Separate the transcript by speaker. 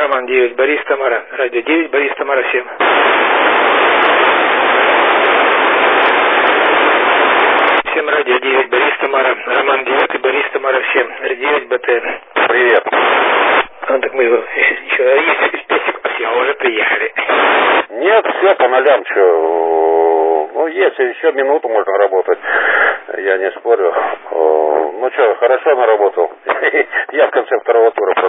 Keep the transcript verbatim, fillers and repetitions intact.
Speaker 1: Роман девять, Борис, Тамара. Радио девять, Борис, Тамара, всем. Всем радио девять, Борис, Тамара. Роман девять, Борис, Тамара, всем. девять, БТ.
Speaker 2: Привет.
Speaker 1: А, так мы еще есть пять секунд, все, уже приехали.
Speaker 2: Нет, все по нолям, что. Ну, если еще минуту можно работать, я не спорю. Ну что, хорошо наработал. Я в конце второго тура.